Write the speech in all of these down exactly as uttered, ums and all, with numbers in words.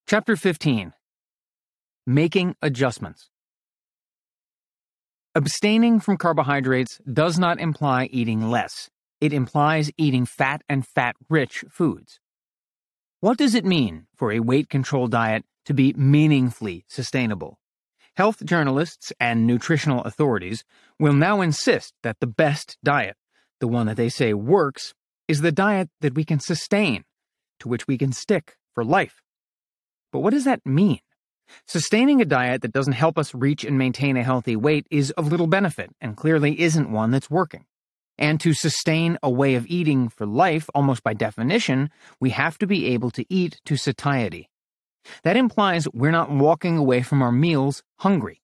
Chapter fifteen. Making Adjustments. Abstaining from carbohydrates does not imply eating less. It implies eating fat and fat-rich foods. What does it mean for a weight-control diet to be meaningfully sustainable? Health journalists and nutritional authorities will now insist that the best diet, the one that they say works, is the diet that we can sustain, to which we can stick for life. But what does that mean? Sustaining a diet that doesn't help us reach and maintain a healthy weight is of little benefit and clearly isn't one that's working. And to sustain a way of eating for life, almost by definition, we have to be able to eat to satiety. That implies we're not walking away from our meals hungry.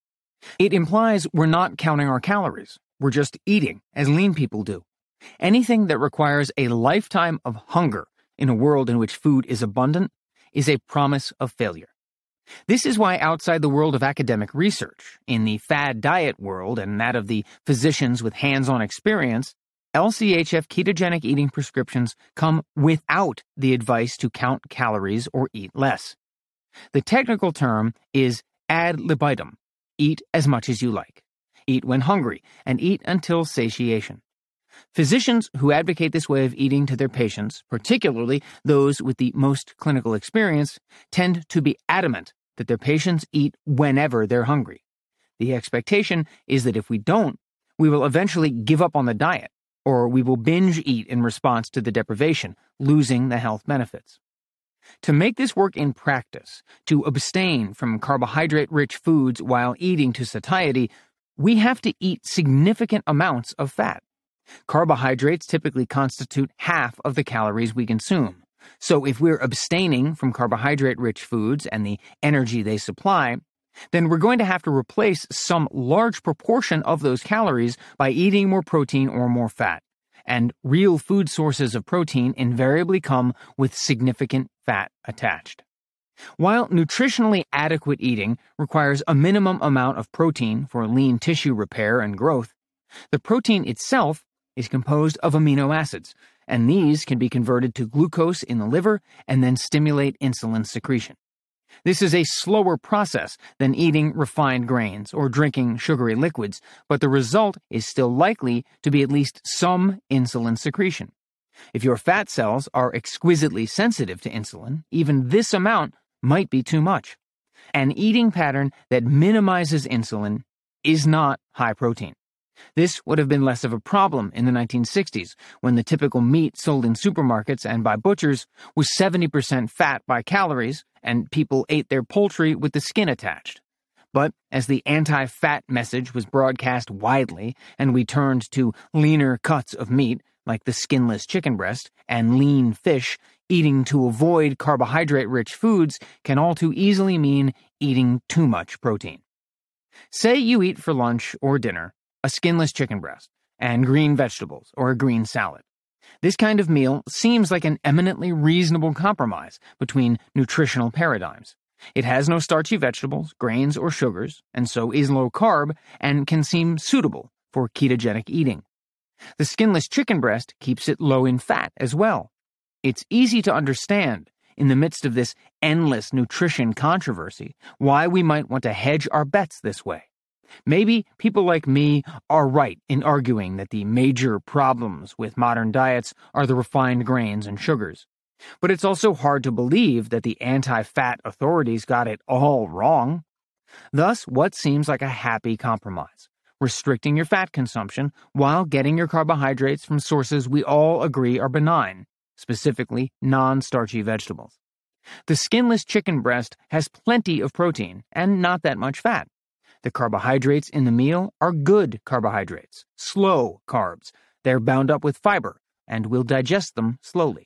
It implies we're not counting our calories. We're just eating, as lean people do. Anything that requires a lifetime of hunger in a world in which food is abundant is a promise of failure. This is why outside the world of academic research, in the fad diet world and that of the physicians with hands-on experience, L C H F ketogenic eating prescriptions come without the advice to count calories or eat less. The technical term is ad libitum, eat as much as you like, eat when hungry, and eat until satiation. Physicians who advocate this way of eating to their patients, particularly those with the most clinical experience, tend to be adamant that their patients eat whenever they're hungry. The expectation is that if we don't, we will eventually give up on the diet, or we will binge eat in response to the deprivation, losing the health benefits. To make this work in practice, to abstain from carbohydrate-rich foods while eating to satiety, we have to eat significant amounts of fat. Carbohydrates typically constitute half of the calories we consume. So if we're abstaining from carbohydrate-rich foods and the energy they supply, then we're going to have to replace some large proportion of those calories by eating more protein or more fat. And real food sources of protein invariably come with significant fat attached. While nutritionally adequate eating requires a minimum amount of protein for lean tissue repair and growth, the protein itself is composed of amino acids, and these can be converted to glucose in the liver and then stimulate insulin secretion. This is a slower process than eating refined grains or drinking sugary liquids, but the result is still likely to be at least some insulin secretion. If your fat cells are exquisitely sensitive to insulin, even this amount might be too much. An eating pattern that minimizes insulin is not high protein. This would have been less of a problem in the nineteen sixties, when the typical meat sold in supermarkets and by butchers was seventy percent fat by calories, and people ate their poultry with the skin attached. But as the anti-fat message was broadcast widely, and we turned to leaner cuts of meat, like the skinless chicken breast, and lean fish, eating to avoid carbohydrate-rich foods can all too easily mean eating too much protein. Say you eat for lunch or dinner a skinless chicken breast, and green vegetables, or a green salad. This kind of meal seems like an eminently reasonable compromise between nutritional paradigms. It has no starchy vegetables, grains, or sugars, and so is low carb, and can seem suitable for ketogenic eating. The skinless chicken breast keeps it low in fat as well. It's easy to understand, in the midst of this endless nutrition controversy, why we might want to hedge our bets this way. Maybe people like me are right in arguing that the major problems with modern diets are the refined grains and sugars. But it's also hard to believe that the anti-fat authorities got it all wrong. Thus, what seems like a happy compromise? Restricting your fat consumption while getting your carbohydrates from sources we all agree are benign, specifically non-starchy vegetables. The skinless chicken breast has plenty of protein and not that much fat. The carbohydrates in the meal are good carbohydrates, slow carbs. They're bound up with fiber, and we'll digest them slowly.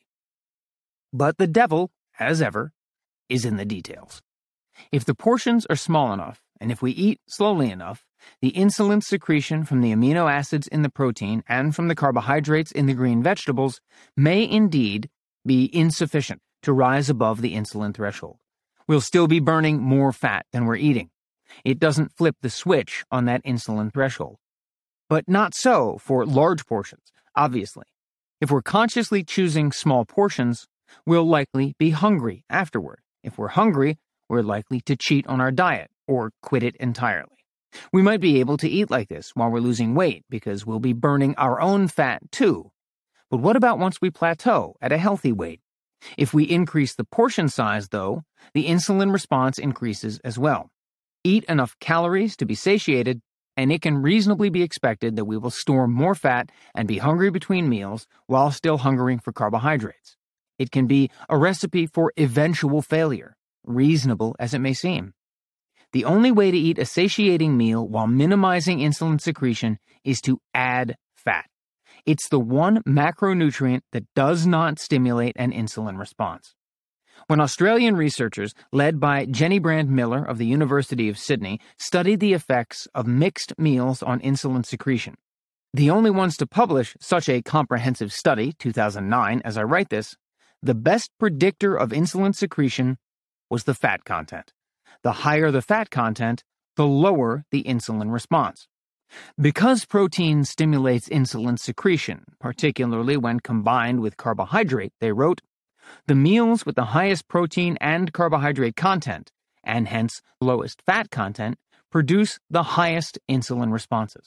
But the devil, as ever, is in the details. If the portions are small enough, and if we eat slowly enough, the insulin secretion from the amino acids in the protein and from the carbohydrates in the green vegetables may indeed be insufficient to rise above the insulin threshold. We'll still be burning more fat than we're eating. It doesn't flip the switch on that insulin threshold. But not so for large portions, obviously. If we're consciously choosing small portions, we'll likely be hungry afterward, If we're hungry, we're likely to cheat on our diet or quit it entirely. We might be able to eat like this while we're losing weight because we'll be burning our own fat too. But what about once we plateau at a healthy weight? If we increase the portion size, though, the insulin response increases as well. Eat enough calories to be satiated, and it can reasonably be expected that we will store more fat and be hungry between meals while still hungering for carbohydrates. It can be a recipe for eventual failure, reasonable as it may seem. The only way to eat a satiating meal while minimizing insulin secretion is to add fat. It's the one macronutrient that does not stimulate an insulin response. When Australian researchers, led by Jenny Brand Miller of the University of Sydney, studied the effects of mixed meals on insulin secretion, the only ones to publish such a comprehensive study, two thousand nine, as I write this, the best predictor of insulin secretion was the fat content. The higher the fat content, the lower the insulin response. Because protein stimulates insulin secretion, particularly when combined with carbohydrate, they wrote, the meals with the highest protein and carbohydrate content, and hence lowest fat content, produce the highest insulin responses.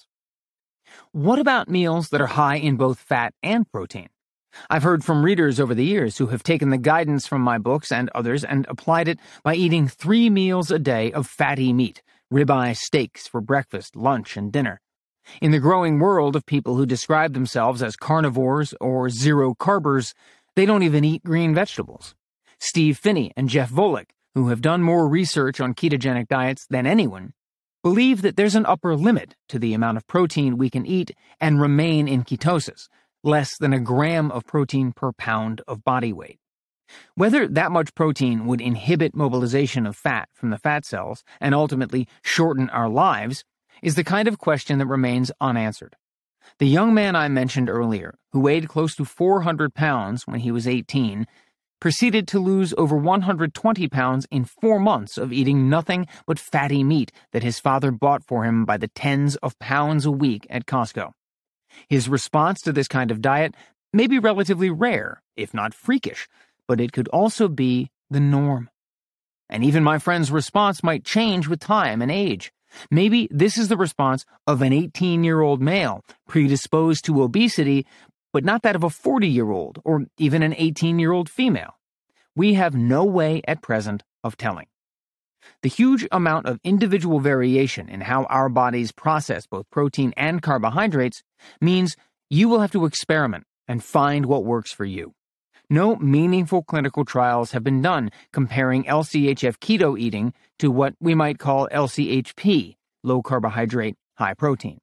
What about meals that are high in both fat and protein? I've heard from readers over the years who have taken the guidance from my books and others and applied it by eating three meals a day of fatty meat, ribeye steaks for breakfast, lunch, and dinner. In the growing world of people who describe themselves as carnivores or zero-carbers, they don't even eat green vegetables. Steve Phinney and Jeff Volek, who have done more research on ketogenic diets than anyone, believe that there's an upper limit to the amount of protein we can eat and remain in ketosis, less than a gram of protein per pound of body weight. Whether that much protein would inhibit mobilization of fat from the fat cells and ultimately shorten our lives is the kind of question that remains unanswered. The young man I mentioned earlier, who weighed close to four hundred pounds when he was eighteen, proceeded to lose over one hundred twenty pounds in four months of eating nothing but fatty meat that his father bought for him by the tens of pounds a week at Costco. His response to this kind of diet may be relatively rare, if not freakish, but it could also be the norm. And even my friend's response might change with time and age. Maybe this is the response of an eighteen-year-old male predisposed to obesity, but not that of a forty-year-old or even an eighteen-year-old female. We have no way at present of telling. The huge amount of individual variation in how our bodies process both protein and carbohydrates means you will have to experiment and find what works for you. No meaningful clinical trials have been done comparing L C H F keto eating to what we might call L C H P, low carbohydrate, high protein.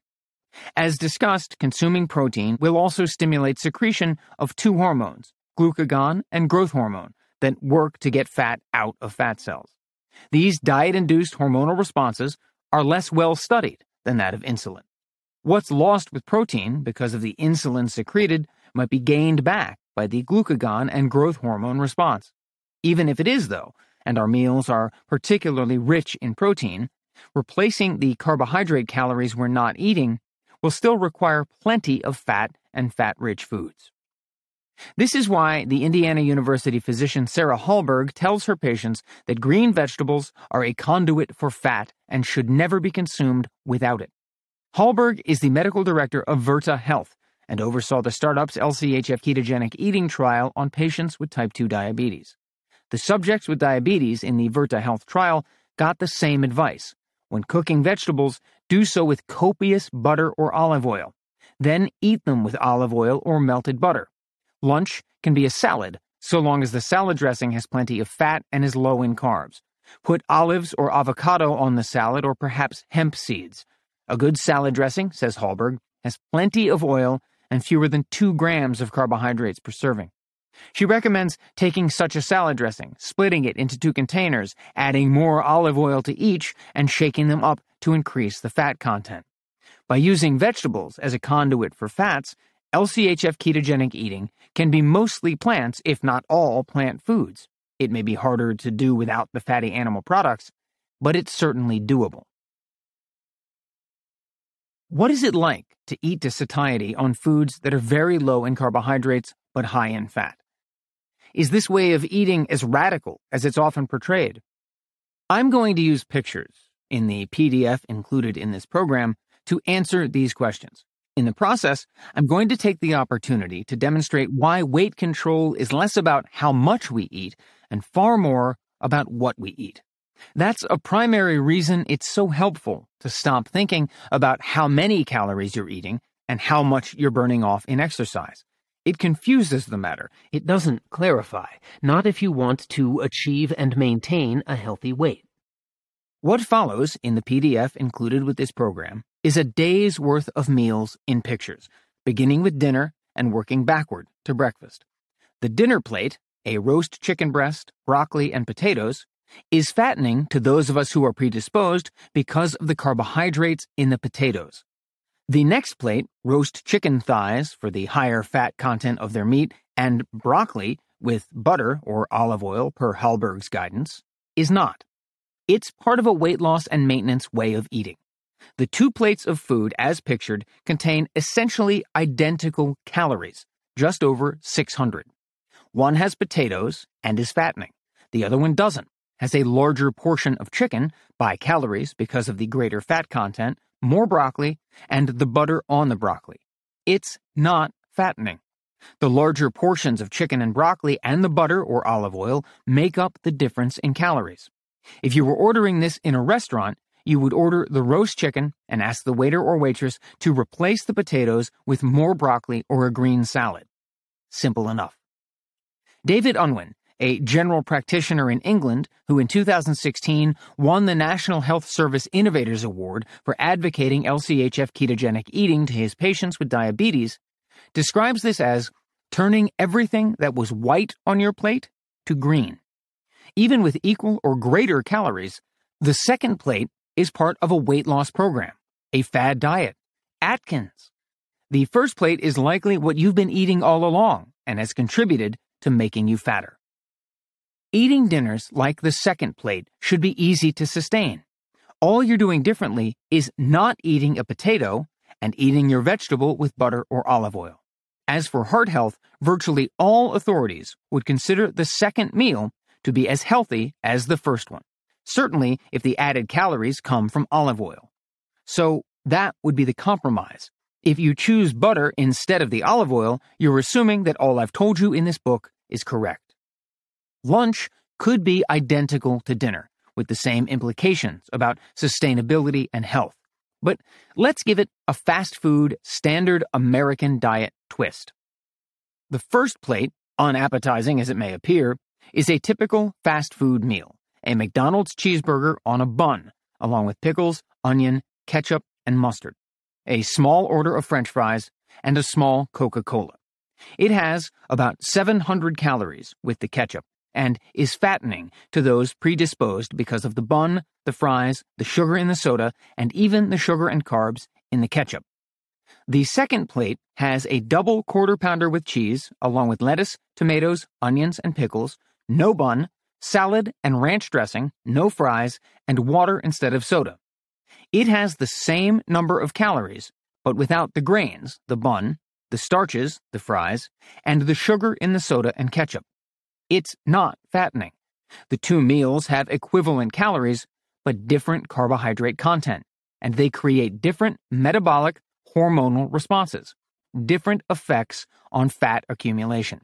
As discussed, consuming protein will also stimulate secretion of two hormones, glucagon and growth hormone, that work to get fat out of fat cells. These diet-induced hormonal responses are less well studied than that of insulin. What's lost with protein because of the insulin secreted might be gained back by the glucagon and growth hormone response. Even if it is, though, and our meals are particularly rich in protein, replacing the carbohydrate calories we're not eating will still require plenty of fat and fat-rich foods. This is why the Indiana University physician Sarah Hallberg tells her patients that green vegetables are a conduit for fat and should never be consumed without it. Hallberg is the medical director of Virta Health and oversaw the startup's L C H F ketogenic eating trial on patients with type two diabetes. The subjects with diabetes in the Virta Health trial got the same advice. When cooking vegetables, do so with copious butter or olive oil. Then eat them with olive oil or melted butter. Lunch can be a salad, so long as the salad dressing has plenty of fat and is low in carbs. Put olives or avocado on the salad or perhaps hemp seeds. A good salad dressing, says Hallberg, has plenty of oil and fewer than two grams of carbohydrates per serving. She recommends taking such a salad dressing, splitting it into two containers, adding more olive oil to each, and shaking them up to increase the fat content. By using vegetables as a conduit for fats, L C H F ketogenic eating can be mostly plants, if not all plant foods. It may be harder to do without the fatty animal products, but it's certainly doable. What is it like to eat to satiety on foods that are very low in carbohydrates but high in fat? Is this way of eating as radical as it's often portrayed? I'm going to use pictures in the P D F included in this program to answer these questions. In the process, I'm going to take the opportunity to demonstrate why weight control is less about how much we eat and far more about what we eat. That's a primary reason it's so helpful to stop thinking about how many calories you're eating and how much you're burning off in exercise. It confuses the matter. It doesn't clarify, not if you want to achieve and maintain a healthy weight. What follows in the P D F included with this program is a day's worth of meals in pictures, beginning with dinner and working backward to breakfast. The dinner plate, a roast chicken breast, broccoli, and potatoes, is fattening to those of us who are predisposed because of the carbohydrates in the potatoes. The next plate, roast chicken thighs for the higher fat content of their meat, and broccoli with butter or olive oil per Hallberg's guidance, is not. It's part of a weight loss and maintenance way of eating. The two plates of food, as pictured, contain essentially identical calories, just over six hundred. One has potatoes and is fattening. The other one doesn't, has a larger portion of chicken by calories because of the greater fat content, more broccoli, and the butter on the broccoli. It's not fattening. The larger portions of chicken and broccoli and the butter or olive oil make up the difference in calories. If you were ordering this in a restaurant, you would order the roast chicken and ask the waiter or waitress to replace the potatoes with more broccoli or a green salad. Simple enough. David Unwin, a general practitioner in England who in two thousand sixteen won the National Health Service Innovators Award for advocating L C H F ketogenic eating to his patients with diabetes, describes this as turning everything that was white on your plate to green. Even with equal or greater calories, the second plate is part of a weight loss program, a fad diet, Atkins. The first plate is likely what you've been eating all along and has contributed to making you fatter. Eating dinners like the second plate should be easy to sustain. All you're doing differently is not eating a potato and eating your vegetable with butter or olive oil. As for heart health, virtually all authorities would consider the second meal to be as healthy as the first one, certainly if the added calories come from olive oil. So that would be the compromise. If you choose butter instead of the olive oil, you're assuming that all I've told you in this book is correct. Lunch could be identical to dinner, with the same implications about sustainability and health. But let's give it a fast food, standard American diet twist. The first plate, unappetizing as it may appear, is a typical fast food meal, a McDonald's cheeseburger on a bun, along with pickles, onion, ketchup, and mustard, a small order of French fries, and a small Coca-Cola. It has about seven hundred calories with the ketchup, and is fattening to those predisposed because of the bun, the fries, the sugar in the soda, and even the sugar and carbs in the ketchup. The second plate has a double quarter pounder with cheese, along with lettuce, tomatoes, onions, and pickles, no bun, salad and ranch dressing, no fries, and water instead of soda. It has the same number of calories, but without the grains, the bun, the starches, the fries, and the sugar in the soda and ketchup. It's not fattening. The two meals have equivalent calories, but different carbohydrate content, and they create different metabolic, hormonal responses, different effects on fat accumulation.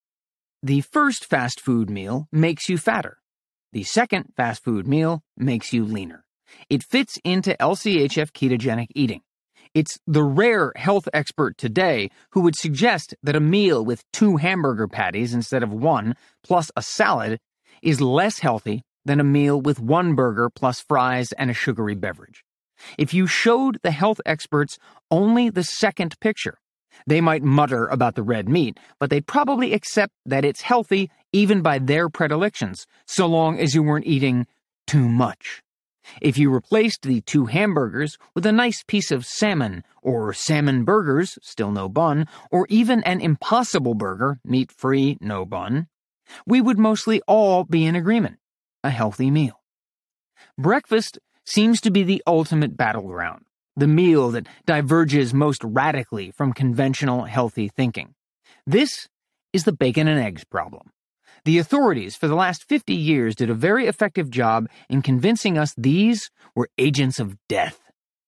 The first fast food meal makes you fatter. The second fast food meal makes you leaner. It fits into L C H F ketogenic eating. It's the rare health expert today who would suggest that a meal with two hamburger patties instead of one, plus a salad, is less healthy than a meal with one burger plus fries and a sugary beverage. If you showed the health experts only the second picture, they might mutter about the red meat, but they'd probably accept that it's healthy even by their predilections, so long as you weren't eating too much. If you replaced the two hamburgers with a nice piece of salmon, or salmon burgers, still no bun, or even an Impossible Burger, meat-free, no bun, we would mostly all be in agreement. A healthy meal. Breakfast seems to be the ultimate battleground, the meal that diverges most radically from conventional healthy thinking. This is the bacon and eggs problem. The authorities for the last fifty years did a very effective job in convincing us these were agents of death.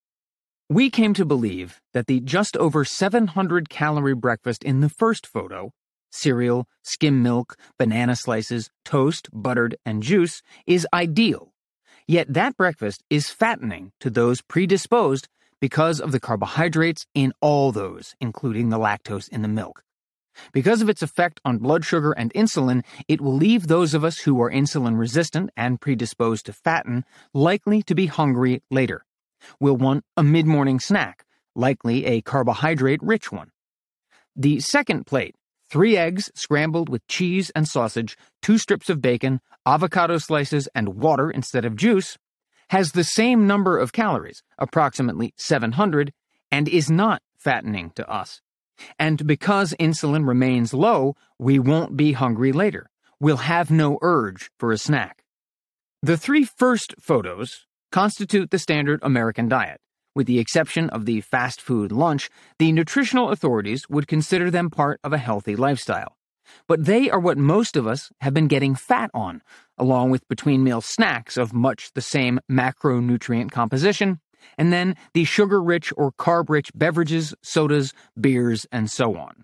We came to believe that the just over seven hundred calorie breakfast in the first photo, cereal, skim milk, banana slices, toast, buttered, and juice, is ideal. Yet that breakfast is fattening to those predisposed because of the carbohydrates in all those, including the lactose in the milk. Because of its effect on blood sugar and insulin, it will leave those of us who are insulin resistant and predisposed to fatten likely to be hungry later. We'll want a mid-morning snack, likely a carbohydrate-rich one. The second plate, three eggs scrambled with cheese and sausage, two strips of bacon, avocado slices, and water instead of juice, has the same number of calories, approximately seven hundred, and is not fattening to us. And because insulin remains low, we won't be hungry later. We'll have no urge for a snack. The three first photos constitute the standard American diet. With the exception of the fast food lunch, the nutritional authorities would consider them part of a healthy lifestyle. But they are what most of us have been getting fat on, along with between-meal snacks of much the same macronutrient composition, and then the sugar-rich or carb-rich beverages, sodas, beers, and so on.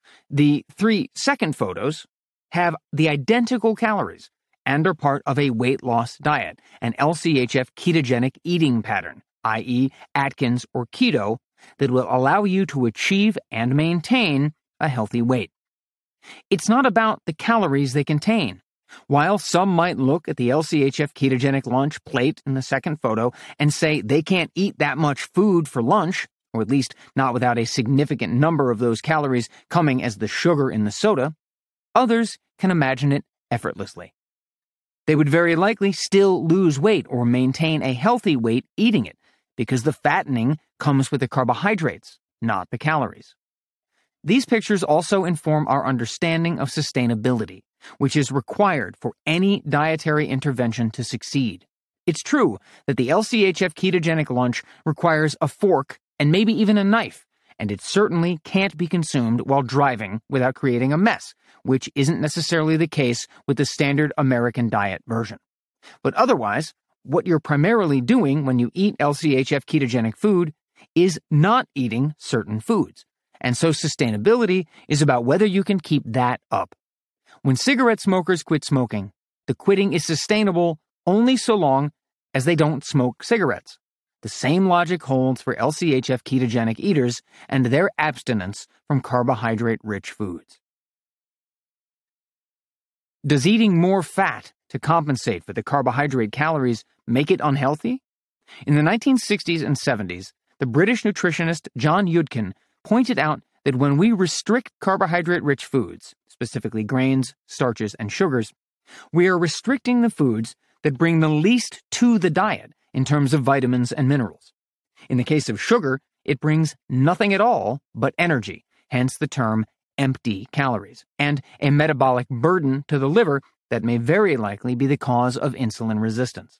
The three second photos have the identical calories and are part of a weight loss diet, an L C H F ketogenic eating pattern, that is Atkins or keto, that will allow you to achieve and maintain a healthy weight. It's not about the calories they contain. While some might look at the L C H F ketogenic lunch plate in the second photo and say they can't eat that much food for lunch, or at least not without a significant number of those calories coming as the sugar in the soda, others can imagine it effortlessly. They would very likely still lose weight or maintain a healthy weight eating it, because the fattening comes with the carbohydrates, not the calories. These pictures also inform our understanding of sustainability, which is required for any dietary intervention to succeed. It's true that the L C H F ketogenic lunch requires a fork and maybe even a knife, and it certainly can't be consumed while driving without creating a mess, which isn't necessarily the case with the standard American diet version. But otherwise, what you're primarily doing when you eat L C H F ketogenic food is not eating certain foods. And so sustainability is about whether you can keep that up. When cigarette smokers quit smoking, the quitting is sustainable only so long as they don't smoke cigarettes. The same logic holds for L C H F ketogenic eaters and their abstinence from carbohydrate-rich foods. Does eating more fat to compensate for the carbohydrate calories make it unhealthy? In the nineteen sixties and seventies, the British nutritionist John Yudkin pointed out that when we restrict carbohydrate-rich foods, specifically grains, starches, and sugars, we are restricting the foods that bring the least to the diet in terms of vitamins and minerals. In the case of sugar, it brings nothing at all but energy, hence the term empty calories, and a metabolic burden to the liver that may very likely be the cause of insulin resistance.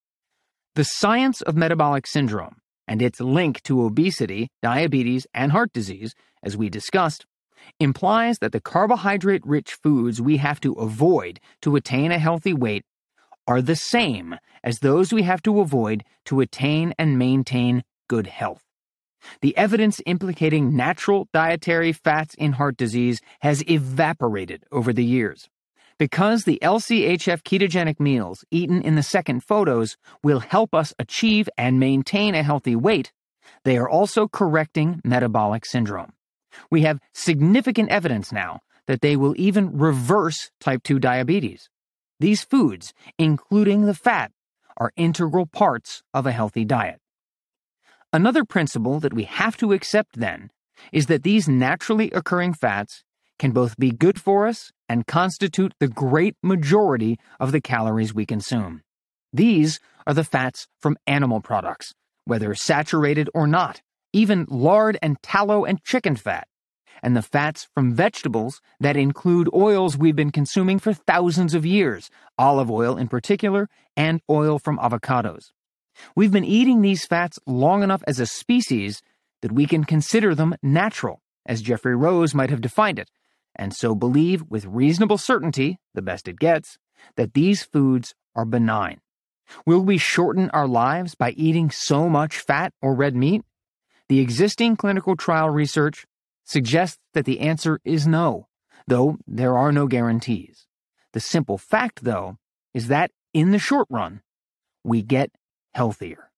The science of metabolic syndrome and its link to obesity, diabetes, and heart disease, as we discussed, implies that the carbohydrate-rich foods we have to avoid to attain a healthy weight are the same as those we have to avoid to attain and maintain good health. The evidence implicating natural dietary fats in heart disease has evaporated over the years. Because the L C H F ketogenic meals eaten in the second photos will help us achieve and maintain a healthy weight, they are also correcting metabolic syndrome. We have significant evidence now that they will even reverse type two diabetes. These foods, including the fat, are integral parts of a healthy diet. Another principle that we have to accept, then, is that these naturally occurring fats can both be good for us and constitute the great majority of the calories we consume. These are the fats from animal products, whether saturated or not, even lard and tallow and chicken fat, and the fats from vegetables that include oils we've been consuming for thousands of years, olive oil in particular, and oil from avocados. We've been eating these fats long enough as a species that we can consider them natural, as Jeffrey Rose might have defined it, and so believe with reasonable certainty, the best it gets, that these foods are benign. Will we shorten our lives by eating so much fat or red meat? The existing clinical trial research suggests that the answer is no, though there are no guarantees. The simple fact, though, is that in the short run, we get healthier.